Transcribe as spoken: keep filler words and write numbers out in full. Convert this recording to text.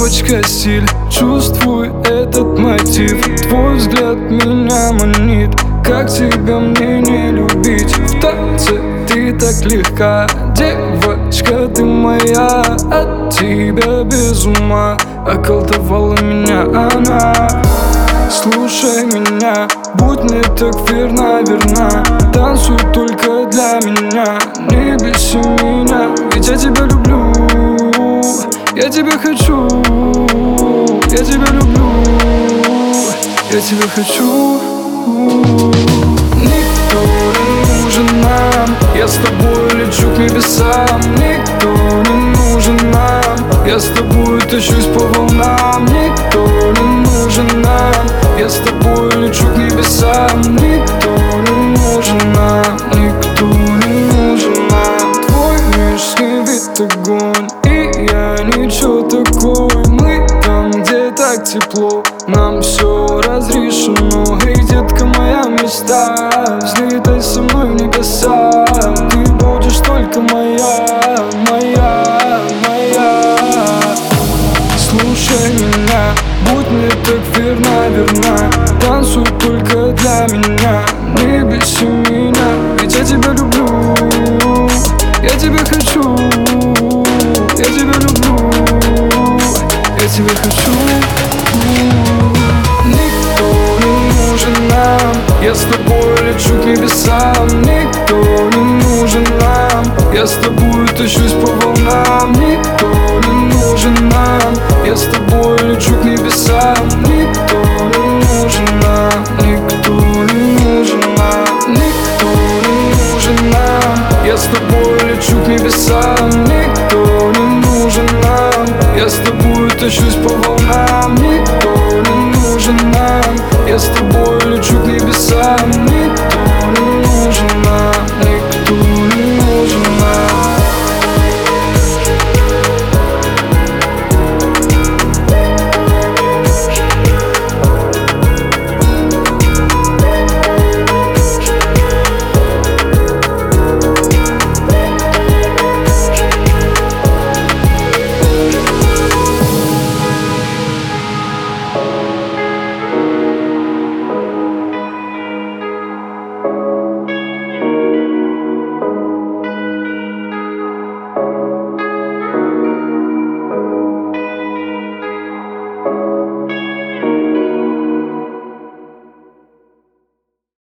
девочка, стиль, чувствуй этот мотив. Твой взгляд меня манит, как тебя мне не любить? В танце ты так легка, девочка, ты моя. От тебя без ума околдовала меня она. Слушай меня, будь мне так верна, верна. Танцуй только для меня, не беси меня, ведь я тебя люблю. Я тебя хочу, я тебя люблю, я тебя хочу. Никто не нужен нам, я с тобой лечу к небесам. Никто не нужен нам, я с тобой тащусь по волнам. Никто не нужен нам, я с тобой лечу к небесам. Никто не нужен нам, никто не нужен нам. Твой внешний вид огонь, и я ничего такой. Мы там, где так тепло, нам все разрешено. Эй, детка моя мечта, взлетай со мной в небеса. Ты будешь только моя, моя, моя. Слушай меня, будь мне так верна, верна. Танцуй только для меня, не беси меня, ведь я тебя люблю. Я тебя хочу, я тебя люблю, я тебя хочу. Никто не нужен нам, я с тобой лечу к небесам. Никто не нужен нам, я с тобой тащусь по волнам. Никто не нужен нам, я с тобой лечу к небесам. Никто не нужен нам, никто не нужен нам. Никто не нужен нам, я с тобой лечу к небесам. Никто не нужен нам, я с тобой тащусь по волнам. Никто не нужен нам, я с тобой лечу к небесам.